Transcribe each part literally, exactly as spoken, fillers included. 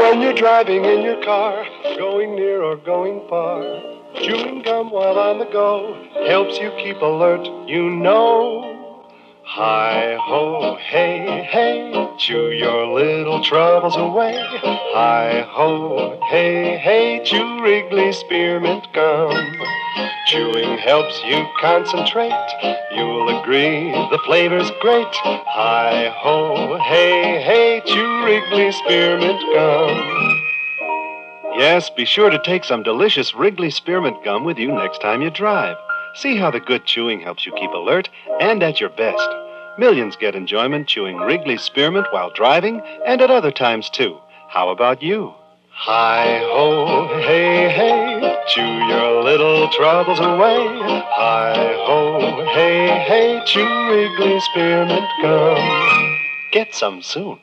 When you're driving in your car, going near or going far, chewing gum while on the go helps you keep alert, you know. Hi-ho, hey, hey, chew your little troubles away. Hi-ho, hey, hey, chew Wrigley Spearmint Gum. Chewing helps you concentrate. You'll agree the flavor's great. Hi-ho, hey, hey, chew Wrigley Spearmint Gum. Yes, be sure to take some delicious Wrigley Spearmint Gum with you next time you drive. See how the good chewing helps you keep alert and at your best. Millions get enjoyment chewing Wrigley Spearmint while driving and at other times, too. How about you? Hi-ho, hey, hey, chew your little troubles away. Hi-ho, hey, hey, chew Wrigley Spearmint Gum. Get some soon.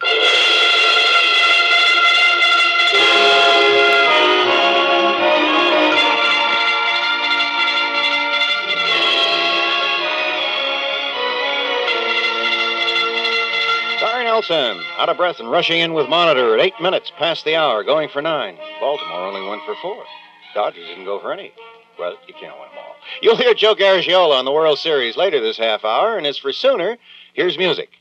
Nelson, out of breath and rushing in with Monitor at eight minutes past the hour, going for nine. Baltimore only went for four. Dodgers didn't go for any. Well, you can't win them all. You'll hear Joe Garagiola on the World Series later this half hour, and as for sooner, here's music.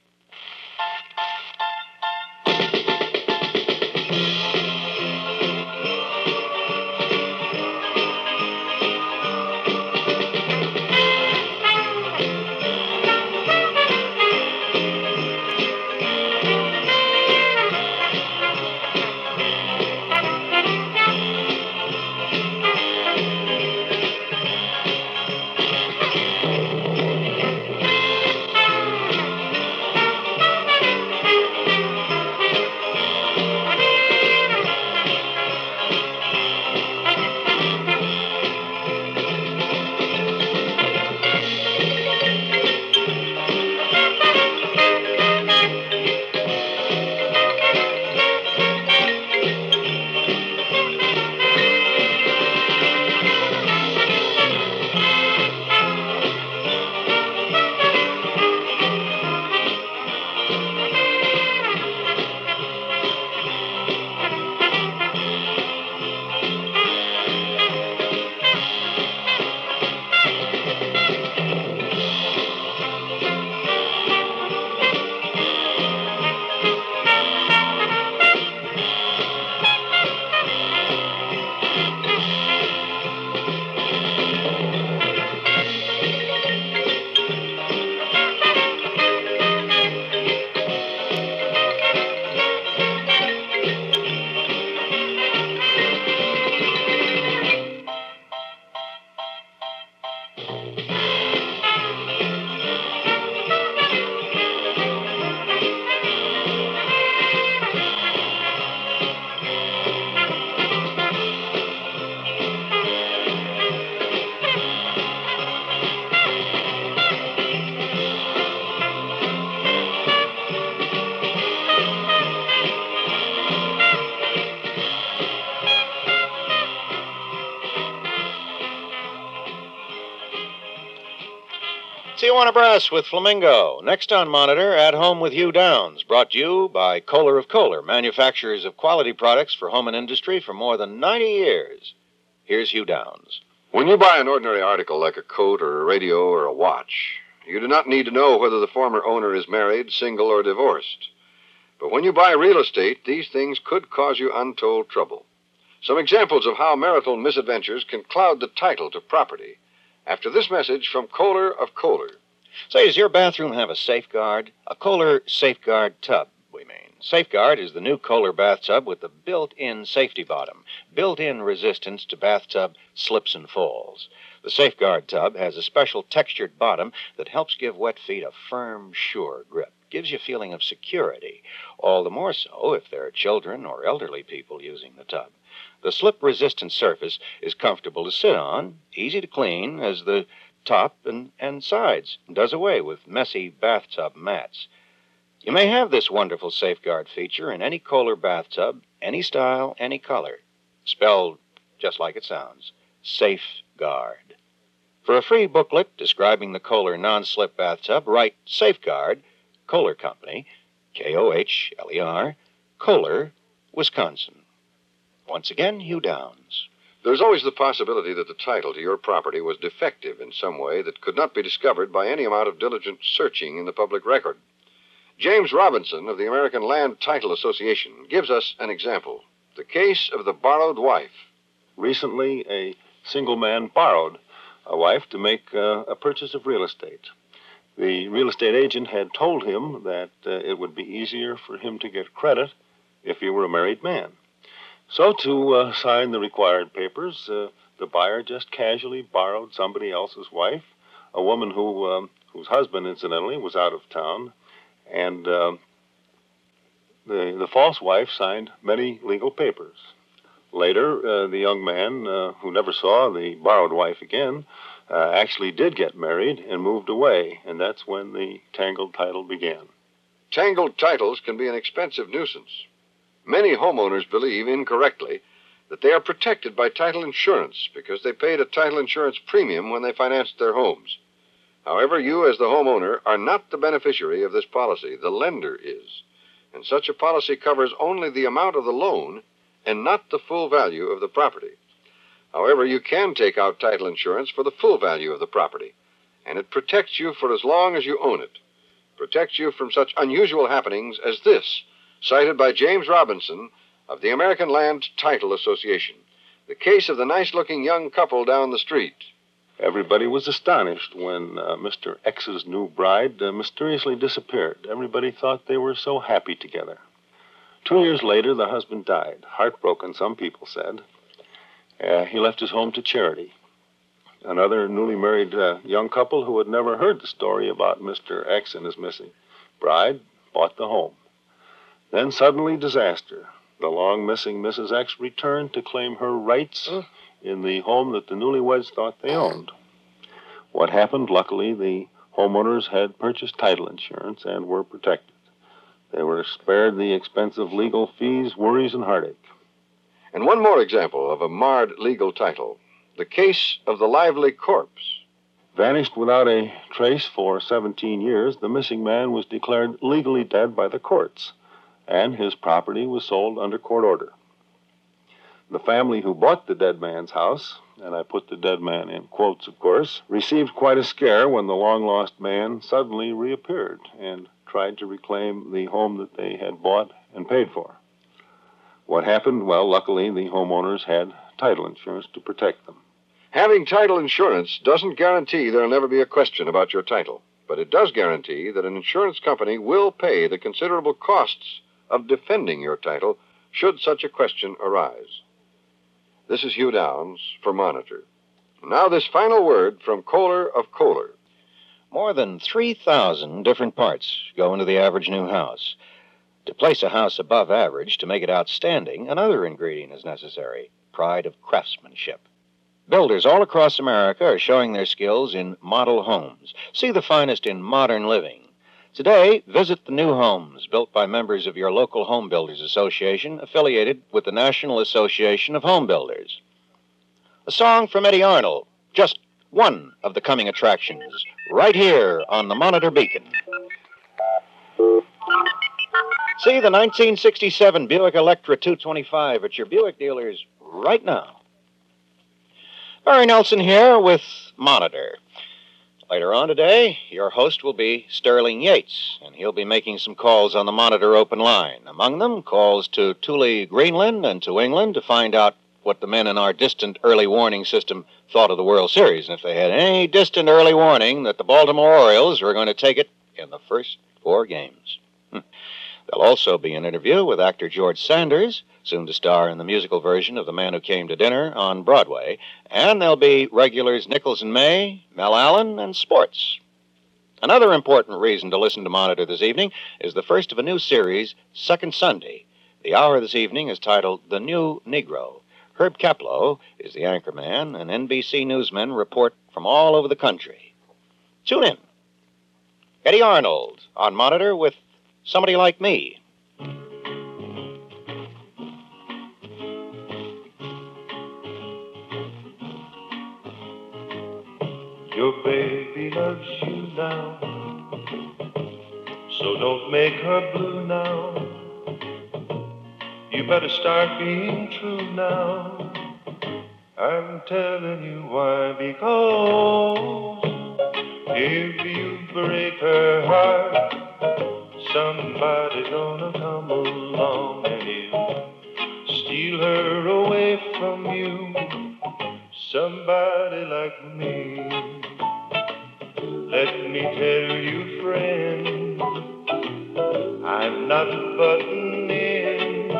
Tijuana Brass with Flamingo. Next on Monitor, At Home with Hugh Downs. Brought to you by Kohler of Kohler, manufacturers of quality products for home and industry for more than ninety years. Here's Hugh Downs. When you buy an ordinary article like a coat or a radio or a watch, you do not need to know whether the former owner is married, single, or divorced. But when you buy real estate, these things could cause you untold trouble. Some examples of how marital misadventures can cloud the title to property. After this message from Kohler of Kohler. Say, does your bathroom have a Safeguard? A Kohler Safeguard tub, we mean. Safeguard is the new Kohler bathtub with the built-in safety bottom, built-in resistance to bathtub slips and falls. The Safeguard tub has a special textured bottom that helps give wet feet a firm, sure grip. Gives you a feeling of security, all the more so if there are children or elderly people using the tub. The slip-resistant surface is comfortable to sit on, easy to clean as the top and, and sides, and does away with messy bathtub mats. You may have this wonderful Safeguard feature in any Kohler bathtub, any style, any color. Spelled just like it sounds, Safeguard. For a free booklet describing the Kohler non-slip bathtub, write Safeguard, Kohler Company, K O H L E R, Kohler, Wisconsin. Once again, Hugh Downs. There's always the possibility that the title to your property was defective in some way that could not be discovered by any amount of diligent searching in the public record. James Robinson of the American Land Title Association gives us an example. The case of the borrowed wife. Recently, a single man borrowed a wife to make uh, a purchase of real estate. The real estate agent had told him that uh, it would be easier for him to get credit if he were a married man. So to uh, sign the required papers, uh, the buyer just casually borrowed somebody else's wife, a woman who um, whose husband, incidentally, was out of town, and uh, the, the false wife signed many legal papers. Later, uh, the young man, uh, who never saw the borrowed wife again, uh, actually did get married and moved away, and that's when the tangled title began. Tangled titles can be an expensive nuisance. Many homeowners believe incorrectly that they are protected by title insurance because they paid a title insurance premium when they financed their homes. However, you as the homeowner are not the beneficiary of this policy. The lender is. And such a policy covers only the amount of the loan and not the full value of the property. However, you can take out title insurance for the full value of the property, and it protects you for as long as you own it. Protects you from such unusual happenings as this, cited by James Robinson of the American Land Title Association. The case of the nice-looking young couple down the street. Everybody was astonished when uh, Mister X's new bride uh, mysteriously disappeared. Everybody thought they were so happy together. Two years later, the husband died. Heartbroken, some people said. Uh, he left his home to charity. Another newly married uh, young couple who had never heard the story about Mister X and his missing bride bought the home. Then suddenly disaster. The long-missing Missus X returned to claim her rights in the home that the newlyweds thought they owned. What happened? Luckily, the homeowners had purchased title insurance and were protected. They were spared the expensive legal fees, worries, and heartache. And one more example of a marred legal title. The case of the lively corpse. Vanished without a trace for seventeen years, the missing man was declared legally dead by the courts, and his property was sold under court order. The family who bought the dead man's house, and I put the dead man in quotes, of course, received quite a scare when the long-lost man suddenly reappeared and tried to reclaim the home that they had bought and paid for. What happened? Well, luckily, the homeowners had title insurance to protect them. Having title insurance doesn't guarantee there'll never be a question about your title, but it does guarantee that an insurance company will pay the considerable costs of defending your title should such a question arise. This is Hugh Downs for Monitor. Now this final word from Kohler of Kohler. More than three thousand different parts go into the average new house. To place a house above average, to make it outstanding, another ingredient is necessary: pride of craftsmanship. Builders all across America are showing their skills in model homes. See the finest in modern living. Today, visit the new homes built by members of your local Home Builders Association, affiliated with the National Association of Home Builders. A song from Eddie Arnold, just one of the coming attractions, right here on the Monitor Beacon. See the nineteen sixty-seven Buick Electra two twenty-five at your Buick dealers right now. Barry Nelson here with Monitor. Later on today, your host will be Sterling Yates, and he'll be making some calls on the Monitor open line. Among them, calls to Thule, Greenland, and to England to find out what the men in our distant early warning system thought of the World Series, and if they had any distant early warning that the Baltimore Orioles were going to take it in the first four games. Hm. There'll also be an interview with actor George Sanders, soon to star in the musical version of The Man Who Came to Dinner on Broadway, and there'll be regulars Nichols and May, Mel Allen, and sports. Another important reason to listen to Monitor this evening is the first of a new series, Second Sunday. The hour this evening is titled The New Negro. Herb Kaplow is the anchorman, and N B C newsmen report from all over the country. Tune in. Eddie Arnold on Monitor with Somebody Like Me. Your baby loves you now, so don't make her blue now. You better start being true now. I'm telling you why, because if you break her heart, somebody's gonna come along and he'll steal her away from you. Somebody like me. Let me tell you, friend, I'm not butting in,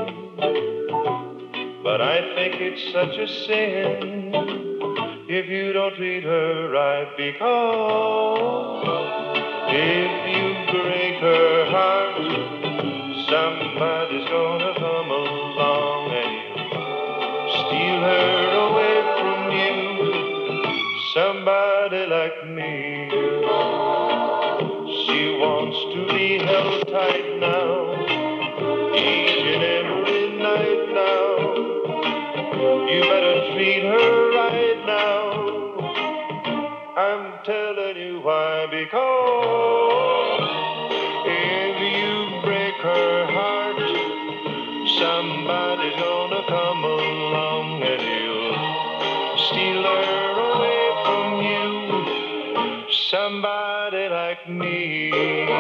but I think it's such a sin if you don't treat her right, because if you break her heart, somebody's gonna come along and he'll steal her away from you. Somebody like me. She wants to be held tight now, each and every night now. You better treat her right now. I'm telling you why, because if you break her heart, somebody's gonna come along and he'll steal her away from you. Somebody like me.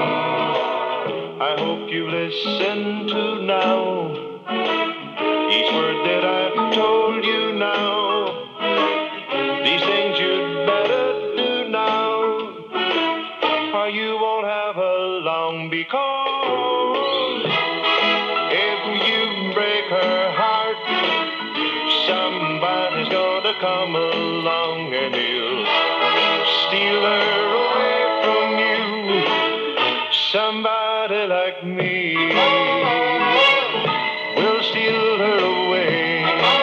I hope you listen to now each word that I've told you now. These things you'd better do now, or you won't have her long, because if you break her heart, somebody's gonna come along and he'll steal her away from you. Somebody like me will steal her away.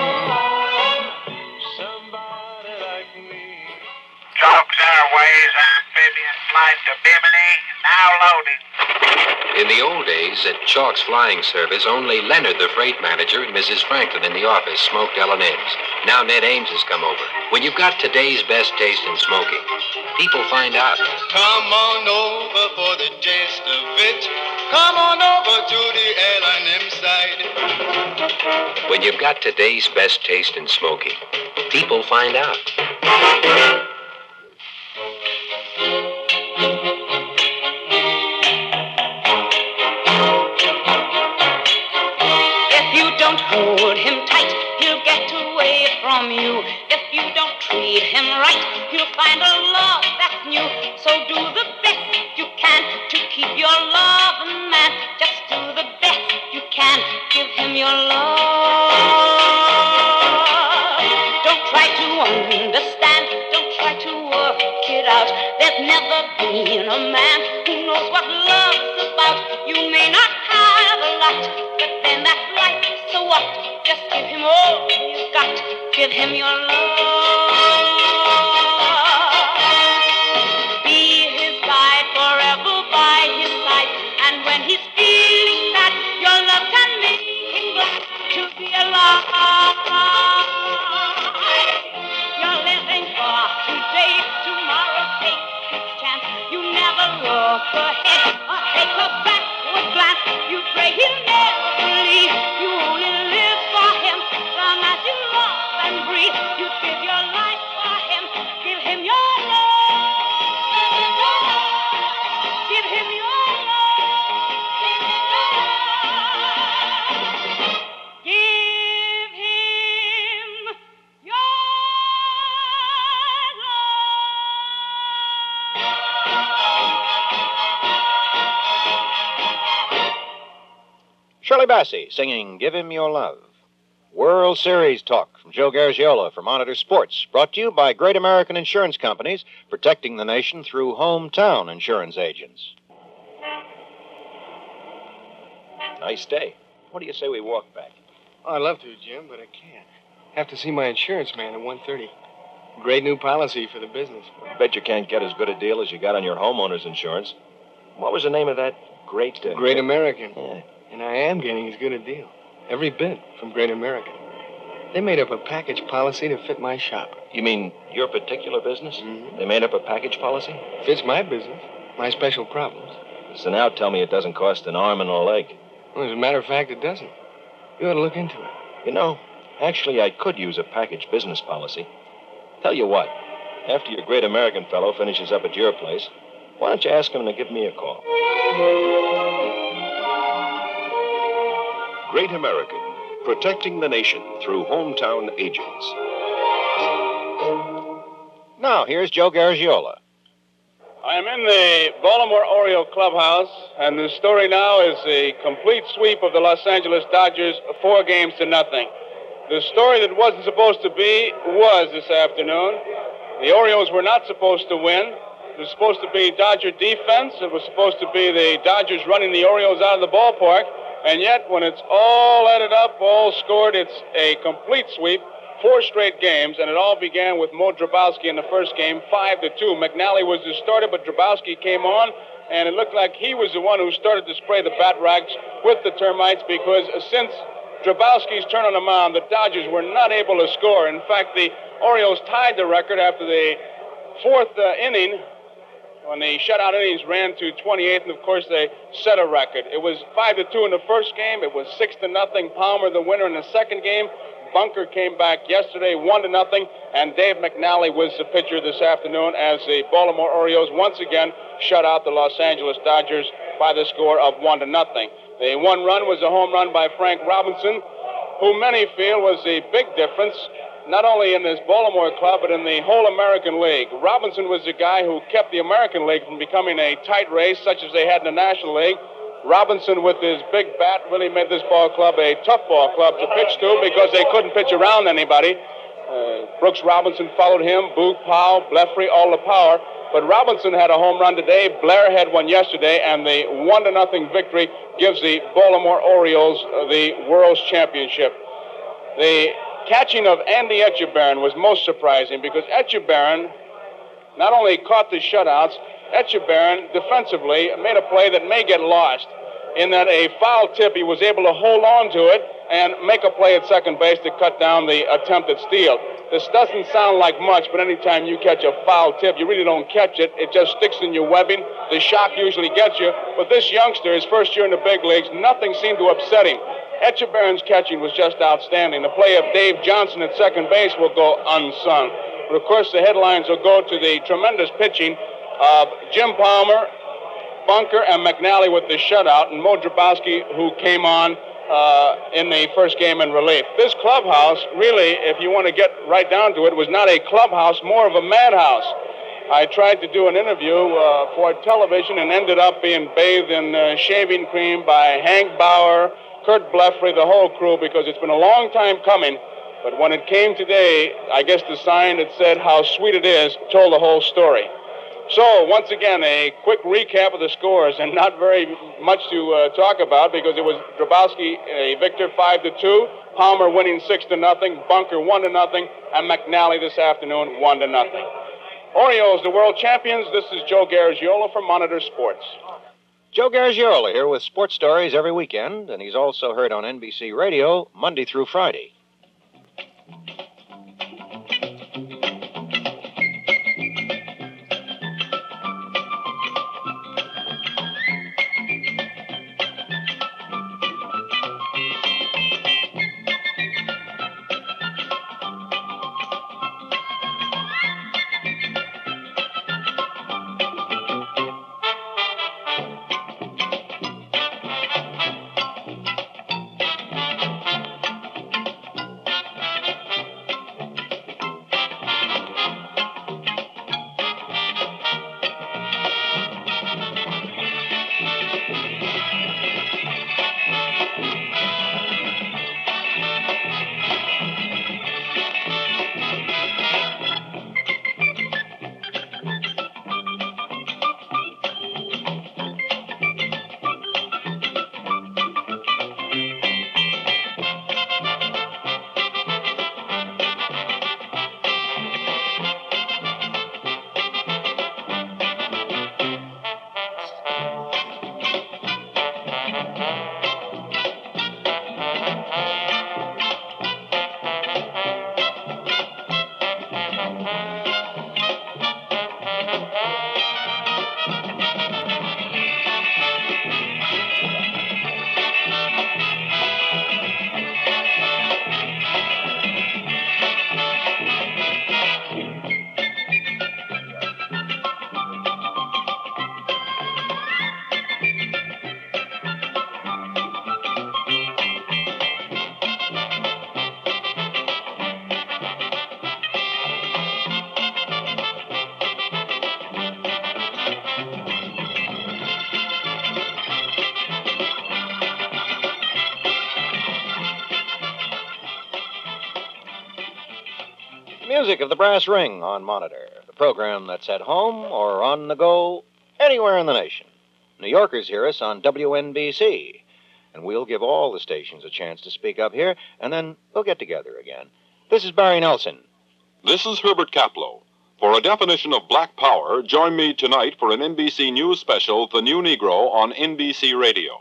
Somebody like me. Talks Airways, amphibian flight to Bimini, now loading. In the old days, at Chalk's Flying Service, only Leonard, the freight manager, and Missus Franklin in the office smoked L and M's. Now Ned Ames has come over. When you've got today's best taste in smoking, people find out. Come on over for the taste of it. Come on over to the L and M side. When you've got today's best taste in smoking, people find out. Hold him tight, he'll get away from you. If you don't treat him right, he'll find a love that's new. So do the best you can to keep your love, man. Just do the best you can, give him your love. Don't try to understand, don't try to work it out. There's never been a man who knows what love's about. You may not have a lot, but then that's life. So what? Just give him all you've got. Give him your love. Be his guide, forever by his side. And when he's feeling sad, your love can make him glad to be alive. You're living for today, tomorrow takes its chance. You never look ahead or take a backward glance. You pray he'll never leave. You only live for him. Long as you love and breathe, you give your life for him. Give him your love. Give him your love. Give him your Shirley Bassey singing Give Him Your Love. World Series talk from Joe Garagiola for Monitor Sports, brought to you by Great American Insurance Companies, protecting the nation through hometown insurance agents. Nice day. What do you say we walk back? Oh, I'd love to, Jim, but I can't. Have to see my insurance man at one thirty. Great new policy for the business. Bet you can't get as good a deal as you got on your homeowner's insurance. What was the name of that great... Uh, Great American. Yeah. And I am getting as good a deal. Every bit from Great American. They made up a package policy to fit my shop. You mean your particular business? Mm-hmm. They made up a package policy? Fits my business, my special problems. So now tell me it doesn't cost an arm and a leg. Well, as a matter of fact, it doesn't. You ought to look into it. You know, actually, I could use a package business policy. Tell you what, after your Great American fellow finishes up at your place, why don't you ask him to give me a call? Great American, protecting the nation through hometown agents. Now, here's Joe Garagiola. I'm in the Baltimore Oriole clubhouse, and the story now is the complete sweep of the Los Angeles Dodgers, four games to nothing. The story that wasn't supposed to be was this afternoon. The Orioles were not supposed to win. It was supposed to be Dodger defense. It was supposed to be the Dodgers running the Orioles out of the ballpark. And yet, when it's all added up, all scored, it's a complete sweep. Four straight games, and it all began with Mo Drabowski in the first game, five to two. McNally was the starter, but Drabowski came on, and it looked like he was the one who started to spray the bat rags with the termites, because since Drabowski's turn on the mound, the Dodgers were not able to score. In fact, the Orioles tied the record after the fourth uh, inning, when the shutout innings ran to twenty-eight, and of course they set a record. It was five to two in the first game. It was six to nothing. Palmer the winner in the second game. Bunker came back yesterday, one to nothing, and Dave McNally was the pitcher this afternoon as the Baltimore Orioles once again shut out the Los Angeles Dodgers by the score of one to nothing. The one run was a home run by Frank Robinson, who many feel was the big difference, not only in this Baltimore club, but in the whole American League. Robinson was the guy who kept the American League from becoming a tight race, such as they had in the National League. Robinson, with his big bat, really made this ball club a tough ball club to pitch to because they couldn't pitch around anybody. Uh, Brooks Robinson followed him, Booth, Powell, Blefrey, all the power. But Robinson had a home run today. Blair had one yesterday, and the one to nothing victory gives the Baltimore Orioles uh, the World's Championship. The catching of Andy Etchebarren was most surprising because Etchebarren not only caught the shutouts, Etchebarren defensively made a play that may get lost in that a foul tip, he was able to hold on to it and make a play at second base to cut down the attempted steal. This doesn't sound like much, but anytime you catch a foul tip, you really don't catch it. It just sticks in your webbing. The shock usually gets you. But this youngster, his first year in the big leagues, nothing seemed to upset him. Etchebarren's catching was just outstanding. The play of Dave Johnson at second base will go unsung. But, of course, the headlines will go to the tremendous pitching of Jim Palmer, Bunker, and McNally with the shutout, and Mo Drabowski, who came on uh, in the first game in relief. This clubhouse, really, if you want to get right down to it, was not a clubhouse, more of a madhouse. I tried to do an interview uh, for television and ended up being bathed in uh, shaving cream by Hank Bauer, Kurt Blefrey, the whole crew, because it's been a long time coming. But when it came today, I guess the sign that said how sweet it is told the whole story. So, once again, a quick recap of the scores, and not very much to uh, talk about because it was Drabowski a victor five to two, Palmer winning six to nothing, Bunker one to nothing, and McNally this afternoon one to nothing. Orioles, the world champions. This is Joe Garagiola from Monitor Sports. Joe Garagiola here with sports stories every weekend, and he's also heard on N B C Radio Monday through Friday. music of the Brass Ring on Monitor, the program that's at home or on the go anywhere in the nation. New Yorkers hear us on W N B C, and we'll give all the stations a chance to speak up here, and then we'll get together again. This is Barry Nelson. This is Herbert Kaplow. For a definition of black power, join me tonight for an N B C News special, The New Negro, on N B C Radio.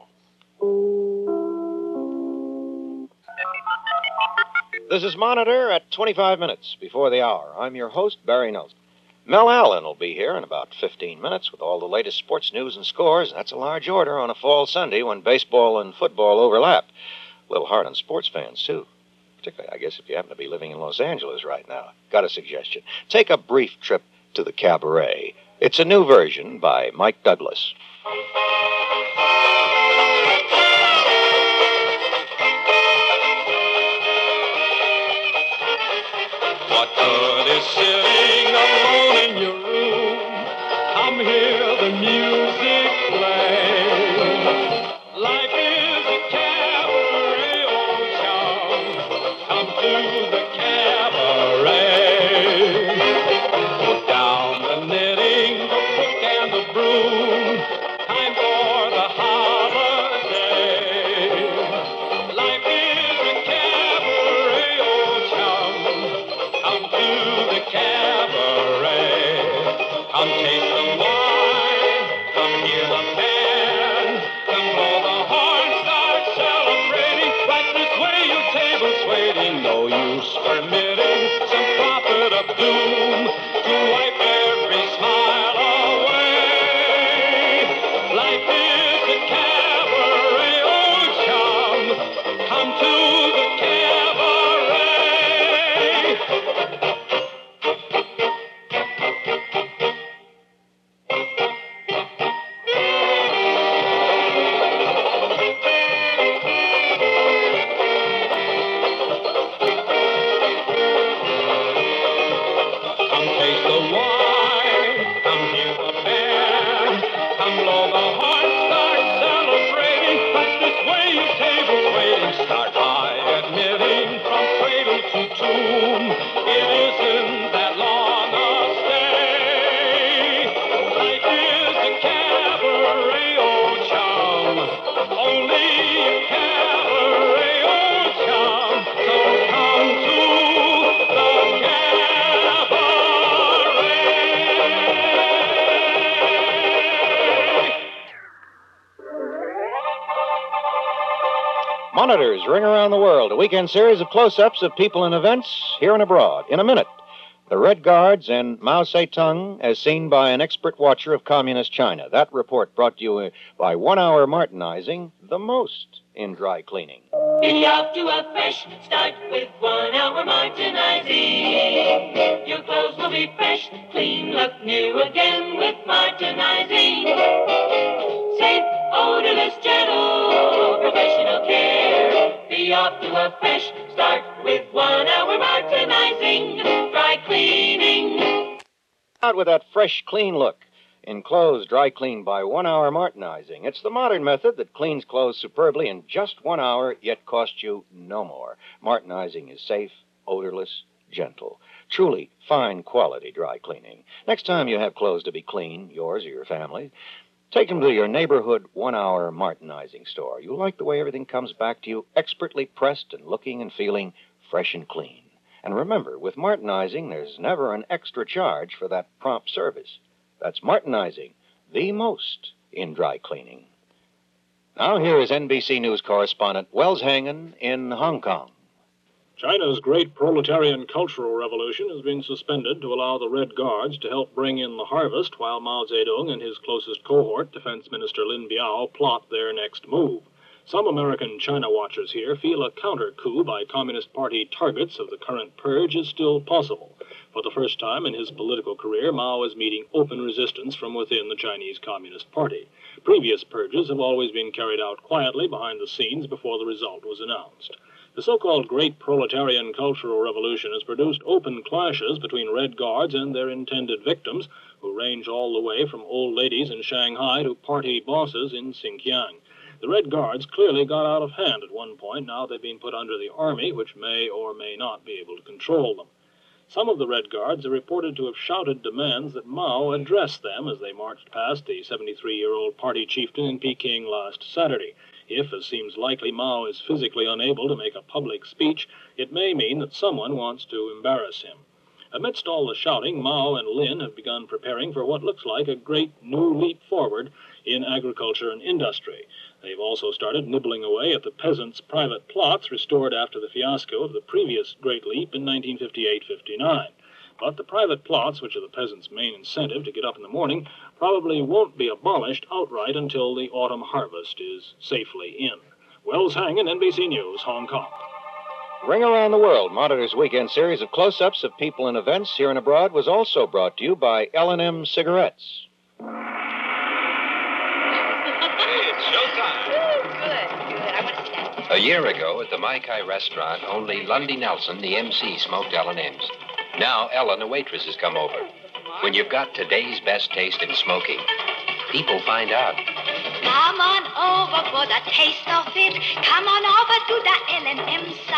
This is Monitor at twenty-five minutes before the hour. I'm your host, Barry Nelson. Mel Allen will be here in about fifteen minutes with all the latest sports news and scores. That's a large order on a fall Sunday when baseball and football overlap. A little hard on sports fans, too. Particularly, I guess, if you happen to be living in Los Angeles right now. Got a suggestion. Take a brief trip to the Cabaret. It's a new version by Mike Douglas. What good is sitting alone in your room? Come hear the music play. Life is a cabaret, old chum. Come to the cabaret. Put down the knitting, the book and the broom. Time for the holiday. Life is a cabaret, old chum. Come to the cabaret. Come taste the wine. Come hear the band. Come blow the horn. Start celebrating. Right this way, your table's waiting. No use permitting some prophet of doom to wipe every smile away. Life is a cabaret, old chum. Come to the cabaret. Come taste the wine, come hear the band, come blow the horn, start celebrating. Right this way, your table's waiting. Start by admitting from cradle to tomb, it isn't that long a stay. Life is a cabaret, old chum, only a cabaret, old chum. So come to the Monitors ring around the world, a weekend series of close-ups of people and events here and abroad. In a minute, the Red Guards and Mao Zedong as seen by an expert watcher of communist China. That report brought to you by One Hour Martinizing, the most in dry cleaning. Be off to a fresh start with One Hour Martinizing. Your clothes will be fresh, clean, look new again with Martinizing. Safe, odorless, gentle, professional care. Be off to a fresh start with One Hour Martinizing. Dry cleaning. Out with that fresh, clean look. In clothes dry cleaned by One Hour Martinizing. It's the modern method that cleans clothes superbly in just one hour, yet costs you no more. Martinizing is safe, odorless, gentle. Truly fine quality dry cleaning. Next time you have clothes to be clean, yours or your family, take them to your neighborhood One Hour Martinizing store. You'll like the way everything comes back to you, expertly pressed and looking and feeling fresh and clean. And remember, with Martinizing, there's never an extra charge for that prompt service. That's Martinizing, the most in dry cleaning. Now here is N B C News correspondent Wells Hangen in Hong Kong. China's great proletarian cultural revolution has been suspended to allow the Red Guards to help bring in the harvest while Mao Zedong and his closest cohort, Defense Minister Lin Biao, plot their next move. Some American China watchers here feel a counter-coup by Communist Party targets of the current purge is still possible. For the first time in his political career, Mao is meeting open resistance from within the Chinese Communist Party. Previous purges have always been carried out quietly behind the scenes before the result was announced. The so-called Great Proletarian Cultural Revolution has produced open clashes between Red Guards and their intended victims, who range all the way from old ladies in Shanghai to party bosses in Xinjiang. The Red Guards clearly got out of hand at one point. Now they've been put under the army, which may or may not be able to control them. Some of the Red Guards are reported to have shouted demands that Mao address them as they marched past the seventy-three-year-old party chieftain in Peking last Saturday. If, as seems likely, Mao is physically unable to make a public speech, it may mean that someone wants to embarrass him. Amidst all the shouting, Mao and Lin have begun preparing for what looks like a great new leap forward in agriculture and industry. They've also started nibbling away at the peasants' private plots restored after the fiasco of the previous Great Leap in nineteen fifty-eight fifty-nine. But the private plots, which are the peasants' main incentive to get up in the morning, probably won't be abolished outright until the autumn harvest is safely in. Wells Hangen, N B C News, Hong Kong. Ring Around the World, Monitor's weekend series of close-ups of people and events here and abroad, was also brought to you by L and M Cigarettes. A year ago, at the Maikai restaurant, only Lundy Nelson, the M C, smoked L and M's. Now Ellen, a waitress, has come over. When you've got today's best taste in smoking, people find out. Come on over for the taste of it. Come on over to the L and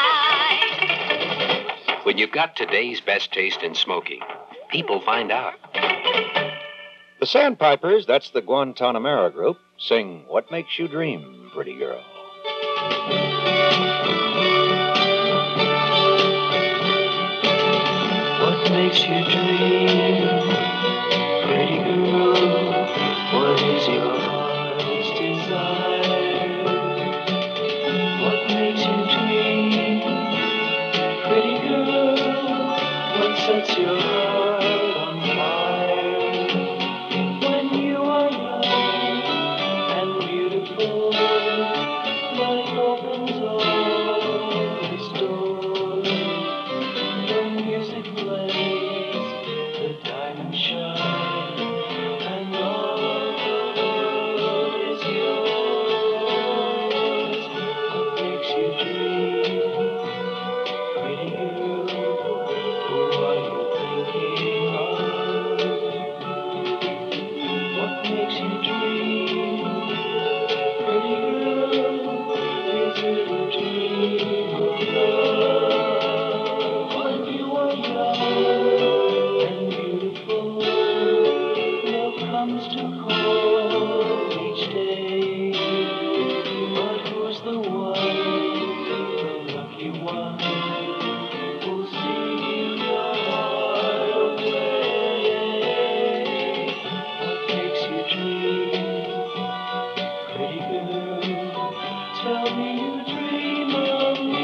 M side. When you've got today's best taste in smoking, people find out. The Sandpipers, that's the Guantanamera group, sing What Makes You Dream, Pretty Girl. What makes you dream, pretty girl? What is your heart's desire? What makes you dream, pretty girl? What sets your heart on fire? When you are young and beautiful, life opens all its doors. The music plays, the diamonds shine, and all the world is yours. What makes you dream, pretty girl? Who are you thinking of? What makes you dream, pretty girl? Is it a dream of love? When you are young and beautiful, love comes to call each day. But who's the one, the lucky one, who'll steal your heart away? What makes you dream, pretty girl? Tell me you dream of me.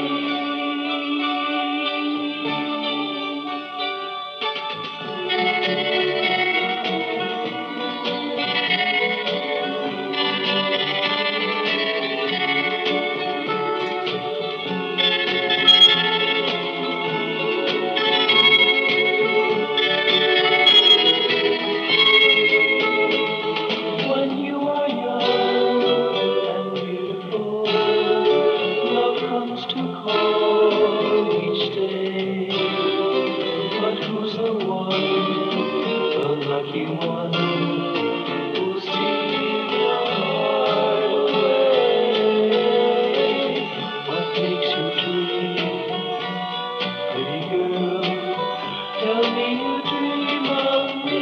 When you are young and beautiful, love comes to call each day. But who's the one, the lucky one, who'll steal your heart away? What makes you dream, pretty girl? Tell me you dream of me.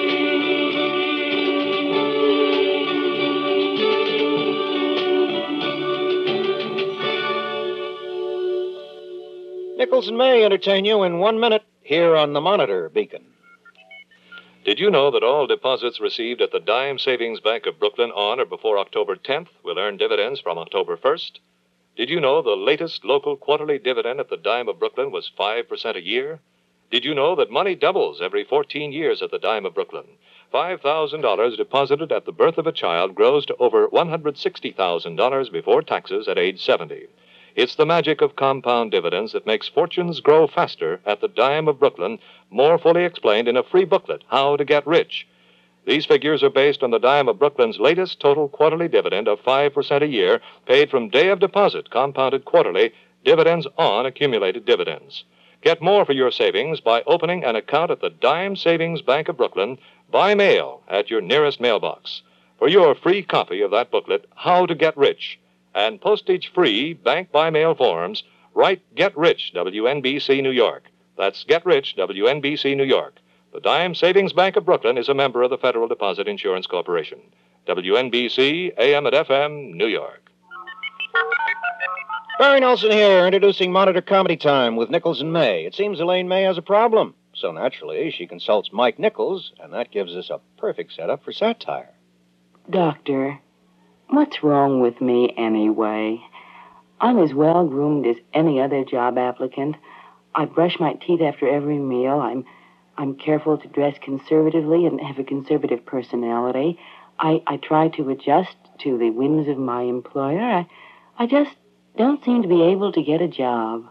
Nichols and May entertain you in one minute here on the Monitor Beacon. Did you know that all deposits received at the Dime Savings Bank of Brooklyn on or before October tenth will earn dividends from October first? Did you know the latest local quarterly dividend at the Dime of Brooklyn was five percent a year? Did you know that money doubles every fourteen years at the Dime of Brooklyn? five thousand dollars deposited at the birth of a child grows to over one hundred sixty thousand dollars before taxes at age seventy. It's the magic of compound dividends that makes fortunes grow faster at the Dime of Brooklyn, more fully explained in a free booklet, How to Get Rich. These figures are based on the Dime of Brooklyn's latest total quarterly dividend of five percent a year, paid from day of deposit, compounded quarterly, dividends on accumulated dividends. Get more for your savings by opening an account at the Dime Savings Bank of Brooklyn by mail at your nearest mailbox. For your free copy of that booklet, How to Get Rich, and postage-free bank by mail forms, write Get Rich, W N B C, New York. That's Get Rich, W N B C, New York. The Dime Savings Bank of Brooklyn is a member of the Federal Deposit Insurance Corporation. W N B C, A M and F M, New York. Barry Nelson here, introducing Monitor Comedy Time with Nichols and May. It seems Elaine May has a problem. So naturally, she consults Mike Nichols, and that gives us a perfect setup for satire. Doctor, what's wrong with me anyway? I'm as well groomed as any other job applicant. I brush my teeth after every meal. I'm I'm careful to dress conservatively and have a conservative personality. I, I try to adjust to the whims of my employer. I, I just don't seem to be able to get a job.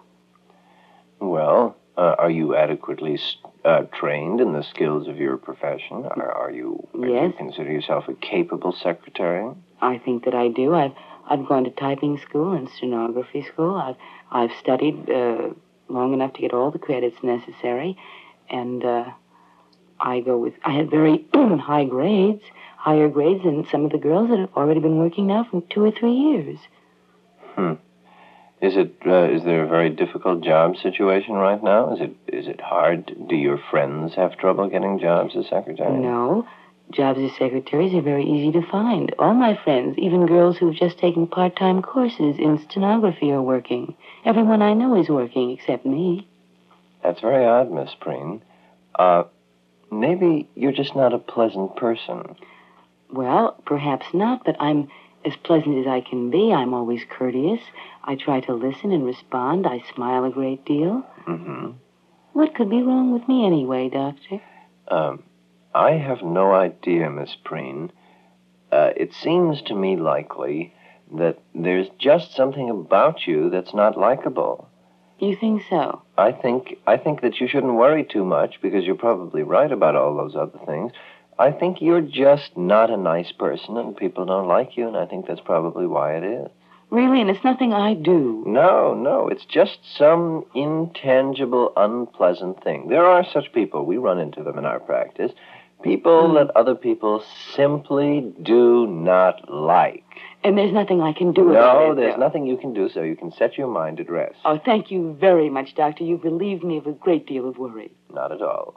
Well, uh, are you adequately uh, trained in the skills of your profession? Are, are you? Do Yes. you consider yourself a capable secretary? I think that I do. I've I've gone to typing school and stenography school. I've I've studied uh, long enough to get all the credits necessary, and uh, I go with. I had very high grades, higher grades than some of the girls that have already been working now for two or three years. Hmm. Is it? Uh, is there a very difficult job situation right now? Is it? Is it hard? Do your friends have trouble getting jobs as secretary? No. Jobs as secretaries are very easy to find. All my friends, even girls who've just taken part-time courses in stenography, are working. Everyone I know is working except me. That's very odd, Miss Preen. Uh, maybe you're just not a pleasant person. Well, perhaps not, but I'm as pleasant as I can be. I'm always courteous. I try to listen and respond. I smile a great deal. Mm-hmm. What could be wrong with me anyway, Doctor? Um, I have no idea, Miss Preen. Uh, it seems to me likely that there's just something about you that's not likable. You think so? I think I think that you shouldn't worry too much because you're probably right about all those other things. I think you're just not a nice person and people don't like you, and I think that's probably why it is. Really? And it's nothing I do? No, no, it's just some intangible, unpleasant thing. There are such people. We run into them in our practice. People Mm. that other people simply do not like. And there's nothing I can do about it? No, there's though. nothing you can do, so you can set your mind at rest. Oh, thank you very much, Doctor. You've relieved me of a great deal of worry. Not at all.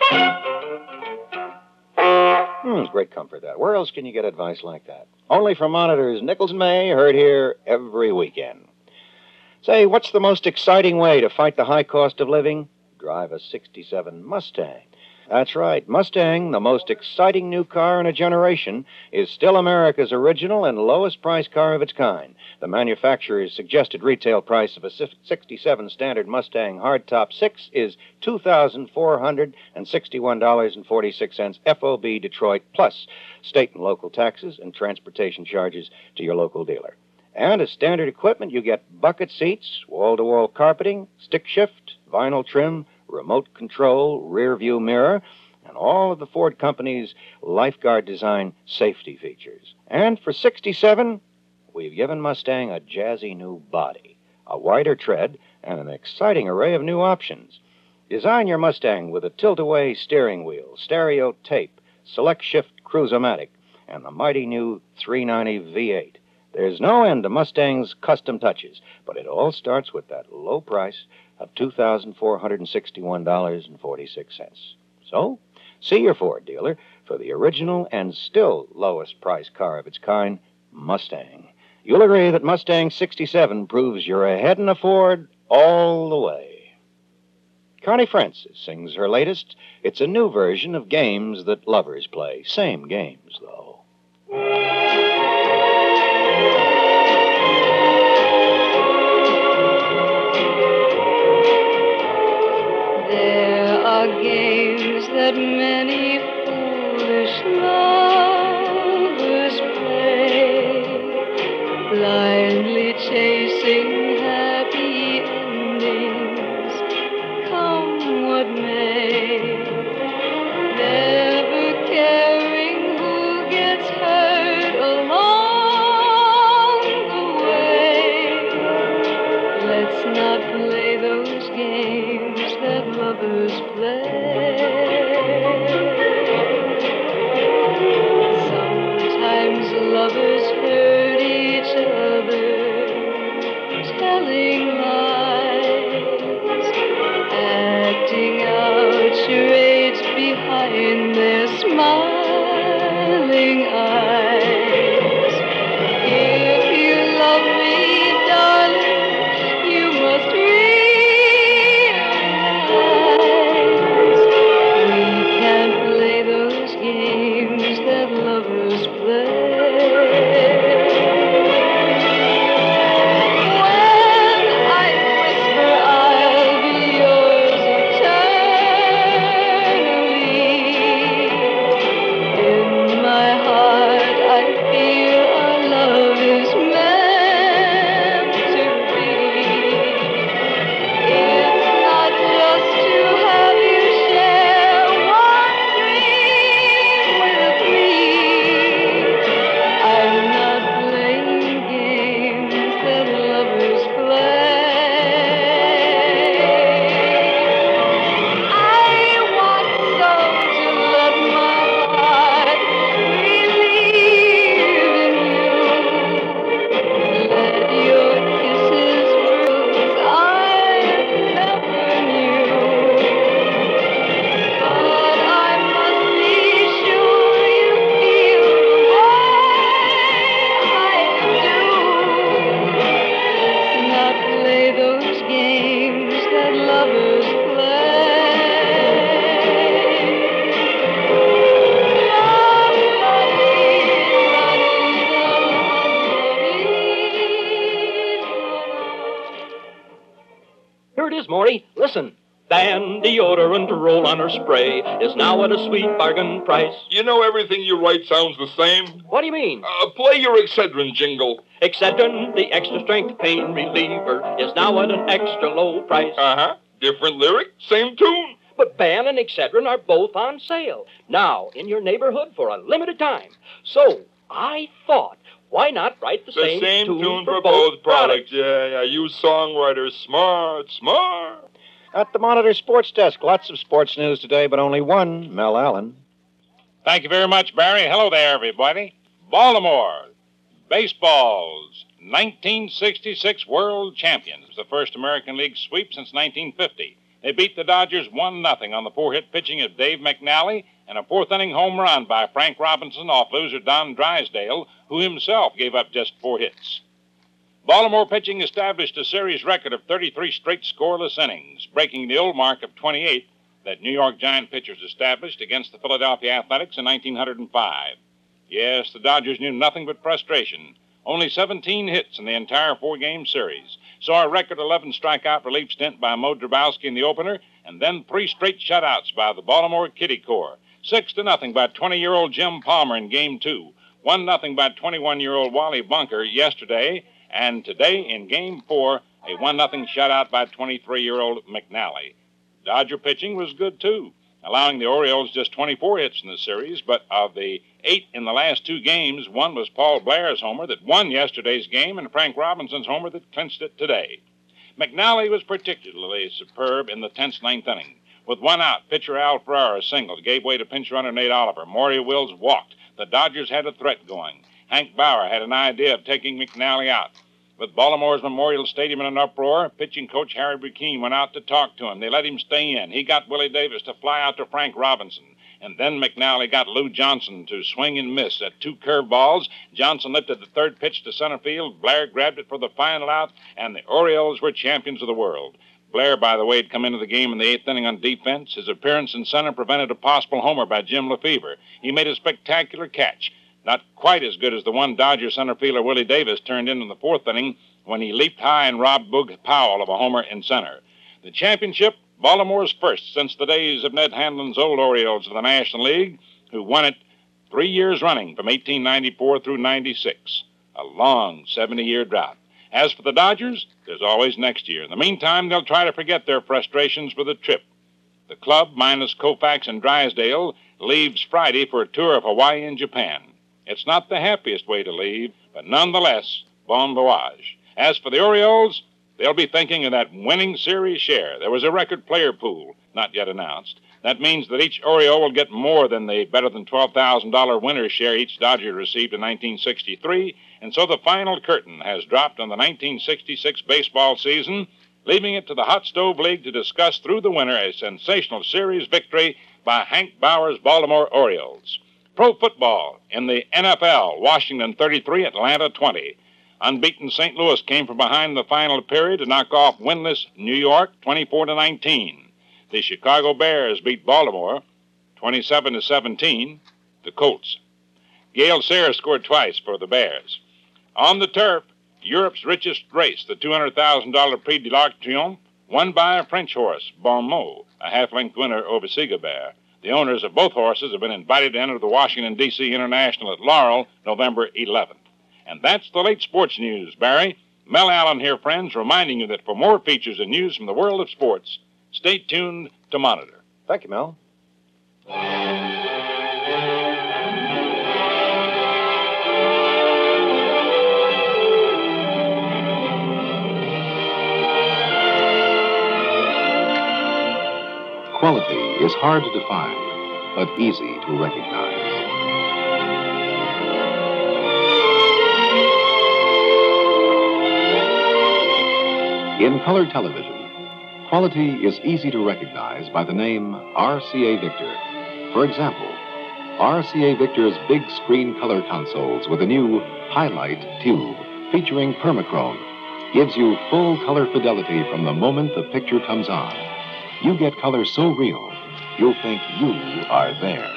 Hmm, great comfort, that. Where else can you get advice like that? Only from Monitors Nichols and May, heard here every weekend. Say, what's the most exciting way to fight the high cost of living? Drive a sixty-seven Mustang. That's right. Mustang, the most exciting new car in a generation, is still America's original and lowest price car of its kind. The manufacturer's suggested retail price of a sixty-seven Standard Mustang Hardtop six is two thousand four hundred sixty-one dollars and forty-six cents F O B Detroit, plus state and local taxes and transportation charges to your local dealer. And as standard equipment, you get bucket seats, wall-to-wall carpeting, stick shift, vinyl trim, remote control, rear view mirror, and all of the Ford Company's Lifeguard design safety features. And for sixty-seven, we've given Mustang a jazzy new body, a wider tread, and an exciting array of new options. Design your Mustang with a tilt-away steering wheel, stereo tape, select shift cruise-o-matic, and the mighty new three ninety V eight. There's no end to Mustang's custom touches, but it all starts with that low price of two thousand four hundred sixty-one dollars and forty-six cents. So, see your Ford dealer for the original and still lowest price car of its kind, Mustang. You'll agree that Mustang sixty-seven proves you're ahead in a Ford all the way. Connie Francis sings her latest. It's a new version of games that lovers play. Same games, though. There are games that many foolish lovers play, blindly chasing happy endings, come what may, never caring who gets hurt along the way. Let's not play those games that lovers play. Sometimes lovers hurt each other it is, Maury. Listen. Dan deodorant roll-on or spray is now at a sweet bargain price. You know everything you write sounds the same? What do you mean? Uh, play your Excedrin jingle. Excedrin, the extra-strength pain reliever, is now at an extra low price. Uh-huh. Different lyric, same tune. But Ban and Excedrin are both on sale. Now, in your neighborhood for a limited time. So, I thought, why not write the, The same, same tune, tune for for both, both products? products. Yeah, yeah. You songwriters, smart, smart. At the Monitor Sports Desk, lots of sports news today, but only one, Mel Allen. Thank you very much, Barry. Hello there, everybody. Baltimore, baseball's nineteen sixty-six World Champions, the first American League sweep since nineteen fifty. They beat the Dodgers one nothing on the four-hit pitching of Dave McNally and a fourth-inning home run by Frank Robinson off loser Don Drysdale, who himself gave up just four hits. Baltimore pitching established a series record of thirty-three straight scoreless innings, breaking the old mark of twenty-eight that New York Giant pitchers established against the Philadelphia Athletics in nineteen oh five. Yes, the Dodgers knew nothing but frustration. Only seventeen hits in the entire four-game series. Saw a record eleven strikeout relief stint by Mo Drabowski in the opener, and then three straight shutouts by the Baltimore Kitty Corps. Six to nothing by twenty-year-old Jim Palmer in Game Two. One nothing by twenty-one-year-old Wally Bunker yesterday. And today in Game four, a one nothing shutout by twenty-three-year-old McNally. Dodger pitching was good, too, allowing the Orioles just twenty-four hits in the series, but of the eight in the last two games, one was Paul Blair's homer that won yesterday's game and Frank Robinson's homer that clinched it today. McNally was particularly superb in the tense ninth inning. With one out, pitcher Al Ferrara singled, gave way to pinch runner Nate Oliver. Maury Wills walked. The Dodgers had a threat going. Hank Bauer had an idea of taking McNally out. With Baltimore's Memorial Stadium in an uproar, pitching coach Harry Burkeen went out to talk to him. They let him stay in. He got Willie Davis to fly out to Frank Robinson. And then McNally got Lou Johnson to swing and miss at two curveballs. Johnson lifted the third pitch to center field. Blair grabbed it for the final out, and the Orioles were champions of the world. Blair, by the way, had come into the game in the eighth inning on defense. His appearance in center prevented a possible homer by Jim Lefevre. He made a spectacular catch. Not quite as good as the one Dodger center fielder Willie Davis turned in in the fourth inning when he leaped high and robbed Boog Powell of a homer in center. The championship, Baltimore's first since the days of Ned Hanlon's old Orioles of the National League, who won it three years running from eighteen ninety-four through ninety-six. A long seventy-year drought. As for the Dodgers, there's always next year. In the meantime, they'll try to forget their frustrations with the trip. The club, minus Koufax and Drysdale, leaves Friday for a tour of Hawaii and Japan. It's not the happiest way to leave, but nonetheless, bon voyage. As for the Orioles, they'll be thinking of that winning series share. There was a record player pool, not yet announced. That means that each Oriole will get more than the better than twelve thousand dollars winner's share each Dodger received in nineteen sixty-three, and so the final curtain has dropped on the nineteen sixty-six baseball season, leaving it to the Hot Stove League to discuss through the winner a sensational series victory by Hank Bauer's Baltimore Orioles. Pro football in the N F L, Washington thirty-three, Atlanta twenty. Unbeaten Saint Louis came from behind the final period to knock off winless New York twenty-four to nineteen. The Chicago Bears beat Baltimore twenty-seven to seventeen, the Colts. Gale Sayre scored twice for the Bears. On the turf, Europe's richest race, the two hundred thousand dollars Prix de l'Arc Triomphe, won by a French horse, Bon Mot, a half-length winner over Sigabert. The owners of both horses have been invited to enter the Washington, D C International at Laurel, November eleventh. And that's the late sports news, Barry. Mel Allen here, friends, reminding you that for more features and news from the world of sports, stay tuned to Monitor. Thank you, Mel. Quality is hard to define, but easy to recognize. In color television, quality is easy to recognize by the name R C A Victor. For example, R C A Victor's big screen color consoles with a new Highlight tube featuring permachrome gives you full color fidelity from the moment the picture comes on. You get color so real, you'll think you are there.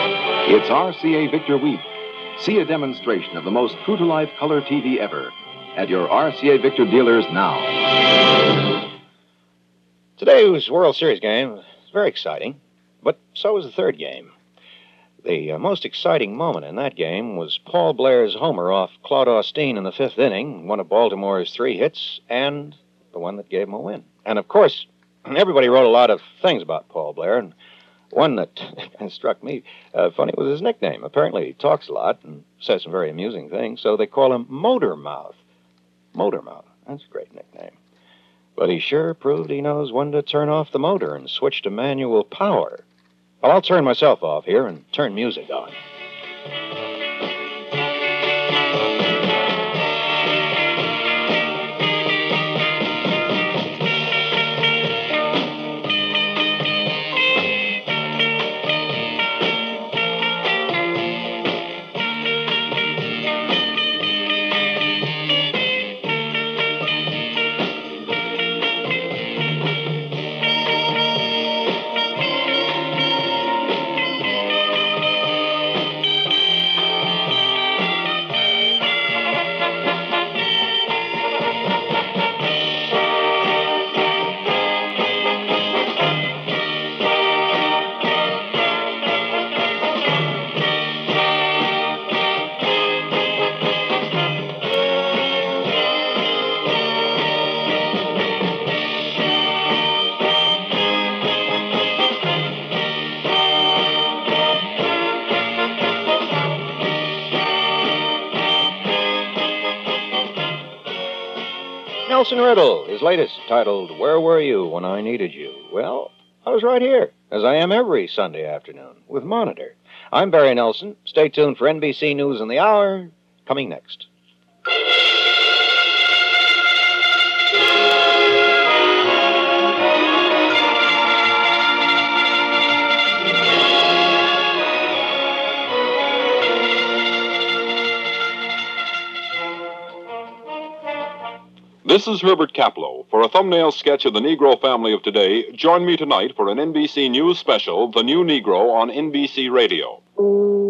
It's R C A Victor Week. See a demonstration of the most true-to-life color T V ever. at your R C A Victor dealers now. Today's World Series game was very exciting, but so was the third game. The uh, most exciting moment in that game was Paul Blair's homer off Claude Austin in the fifth inning, one of Baltimore's three hits, and the one that gave him a win. And, of course, everybody wrote a lot of things about Paul Blair, and one that kind of struck me uh, funny was his nickname. Apparently, he talks a lot and says some very amusing things, so they call him Motor Mouth. Motor Mouth. That's a great nickname. But he sure proved he knows when to turn off the motor and switch to manual power. Well, I'll turn myself off here and turn music on. Nelson Riddle, his latest, titled Where Were You When I Needed You? Well, I was right here, as I am every Sunday afternoon, with Monitor. I'm Barry Nelson. Stay tuned for N B C News in the Hour, coming next. This is Herbert Kaplow. For a thumbnail sketch of the Negro family of today, join me tonight for an N B C News special, The New Negro on N B C Radio.